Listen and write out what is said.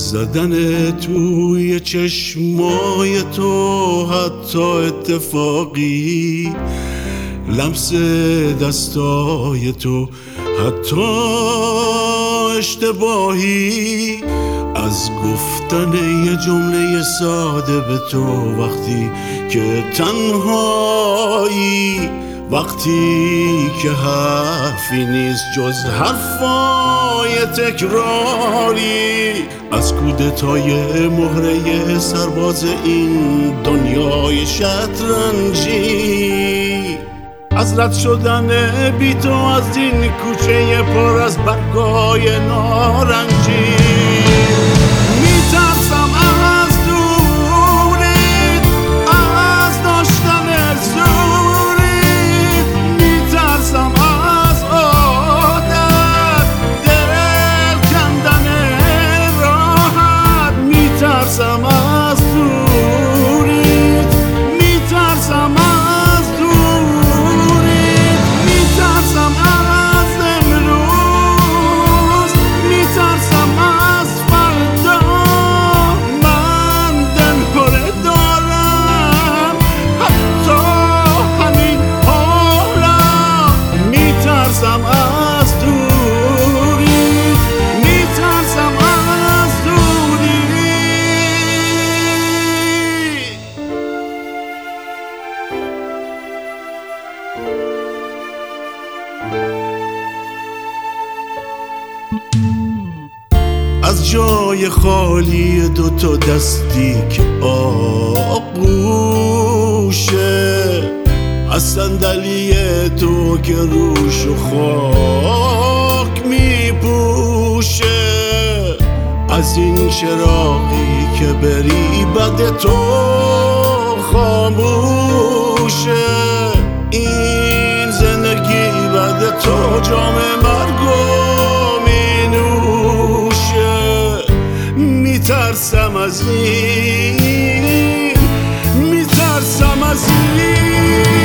زدن توی چشمای تو، حتی اتفاقی لمس دستای تو، حتی اشتباهی، از گفتن یه جمله ساده به تو وقتی که تنهایی، وقتی که حرفی نیست جز حرفای تکراری، از کودتای مهره سرباز این دنیای شطرنجی، از رد شدن بی تو از این کوچه پر از برگای نارنجی. میترسم از دوریت، از داشتن زوریت، میترسم از عادت، دل کندن راحت، میترسم از دوریت، میترسم از دوریت، میترسم از امروز، میترسم از فردا. من دل پره دارم حتی همین حالا، میترسم از دوریت، میترسم از دوریت. از جای خالی دوتا دستی که آغوشه، از صندلی تو که روش و خاک میپوشه، از این چراغی که بری بد تو خاموشه، این زندگی بد تو جام مرگو مینوشه. میترسم از این، میترسم از این.